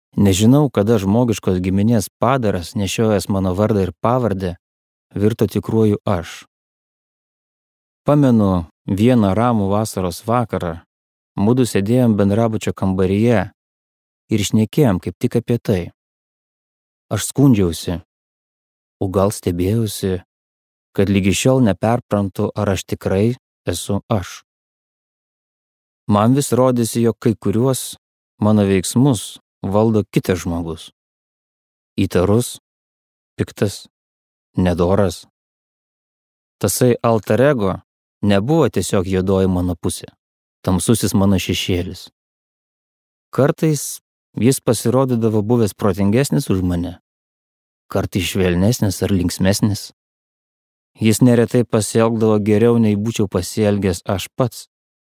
Nežinau, kada žmogiškos giminės padaras, nešiojęs mano vardą ir pavardę, virto tikruoju aš. Pamenu vieną ramų vasaros vakarą, mudu sėdėjom bendrabučio kambaryje ir šnekėjom kaip tik apie tai. Aš skundžiausi, o gal stebėjausi, kad lygi šiol neperprantu, ar aš tikrai esu aš. Man vis rodėsi, jog kai kuriuos mano veiksmus valdo kitas žmogus. Įtarus, piktas, nedoras. Tasai alter ego nebuvo tiesiog juodoji mano pusė, tamsusis mano šešėlis. Kartais jis pasirodydavo buvęs protingesnis už mane, kartais švelnesnis ar linksmesnis. Jis neretai pasielgdavo geriau, nei būčiau pasielgęs aš pats.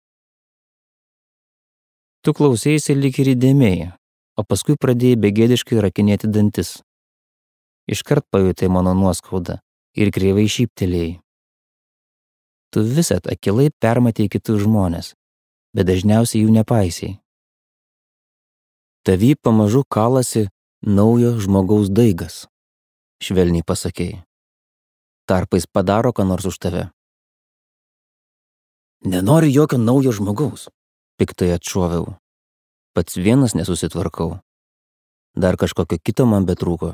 Tu klausėsi lyg ir įdėmiai, o paskui pradėjai begėdiškai rakinėti dantis. Iškart pajutai mano nuoskaudą ir kreivai šyptelėjai. Tu visad akylai permatei kitus žmonės, bet dažniausiai jų nepaisei. Tavy pamažu kalasi naujo žmogaus daigas, švelniai pasakei. Tarpais padaro ką nors už tave. Nenoriu jokio naujo žmogaus, piktai atšoviau. Pats vienas nesusitvarkau. Dar kažkokio kito man betrūko.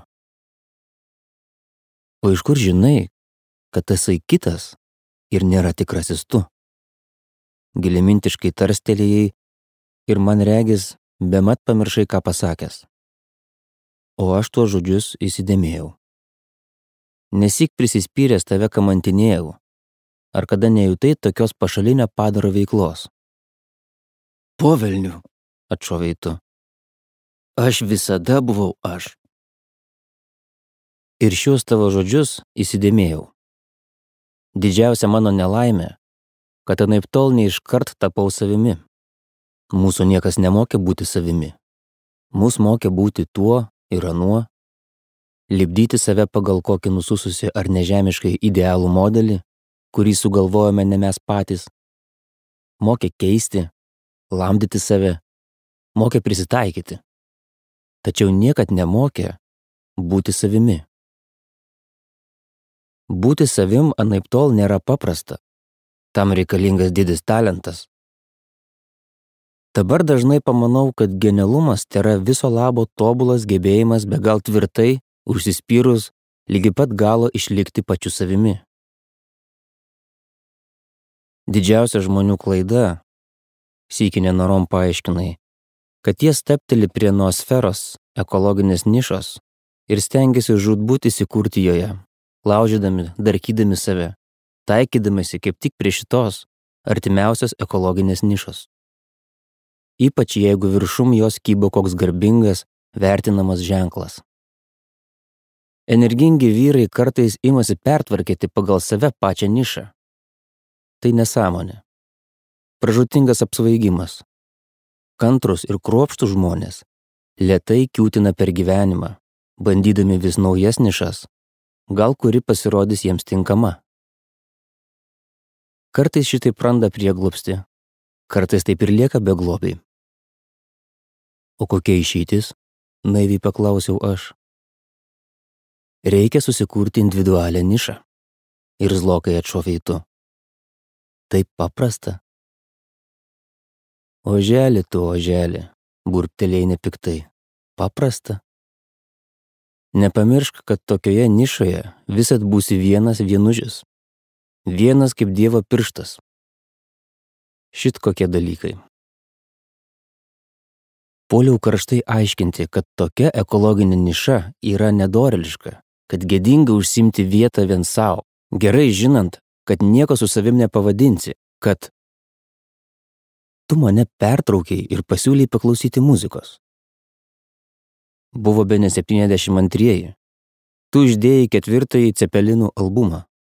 O iš kur žinai, kad tasai kitas ir nėra tikrasis tu? Gilimintiškai tarstelėjai ir man regis bemat pamiršai, ką pasakęs. O aš tuos žodžius įsidėmėjau. Nesyk prisispyręs tave kamantinėjau. Ar kada nejutai tokios pašalinio padaro veiklos? Po velnių, atšovei tu. Aš visada buvau aš. Ir šios tavo žodžius įsidėmėjau. Didžiausia mano nelaimė, kad anaiptol neiškart tapau savimi. Mūsų niekas nemokė būti savimi. Mūsų mokė būti tuo ir anuo, lipdyti save pagal kokį nusususi ar nežemiškai idealų modelį, kurį sugalvojome ne mes patys. Mokė keisti, lamdyti save, mokė prisitaikyti. Tačiau niekad nemokė būti savimi. Būti savim anaiptol nėra paprasta. Tam reikalingas didis talentas. Dabar dažnai pamanau, kad genialumas tėra viso labo tobulas gebėjimas be gal tvirtai, užsispyrus, lygi pat galo išlikti pačiu savimi. Didžiausia žmonių klaida, sykį nenorom paaiškinai, kad jie stepteli prie noosferos, ekologinės nišos ir stengiasi žūtbūt įsikurti joje, laužydami, darkydami save, taikydamasi kaip tik prie šitos artimiausios ekologinės nišos. Ypač jeigu viršum jos kybo koks garbingas, vertinamas ženklas. Energingi vyrai kartais imasi pertvarkyti pagal save pačią nišą. Tai nesąmonė. Pražūtingas apsvaigimas. Kantrus ir kruopštus žmonės lėtai kiūtina per gyvenimą, bandydami vis naujas nišas, gal kuri pasirodys jiems tinkama. Kartais šitaip randa prieglobstį, kartais taip ir lieka beglobiai. O kokia išeitis? Naiviai paklausiau aš. Reikia susikurti individualią nišą. Ir zlokai atšovei tu. Taip paprasta. Oželi tu, oželi, burbtelėjai nepiktai. Paprasta. Nepamiršk, kad tokioje nišoje visad būsi vienas vienužis. Vienas kaip Dievo pirštas. Šit kokie dalykai. Puoliau karštai aiškinti, kad tokia ekologinė niša yra nedorėliška, kad gėdinga užsimti vietą vien savo, gerai žinant, kad nieko su savim nepavadinsi, kad tu mane pertraukei ir pasiūlei paklausyti muzikos. Buvo bene 72. Tu išdėjai 4. Cepelinų albumą.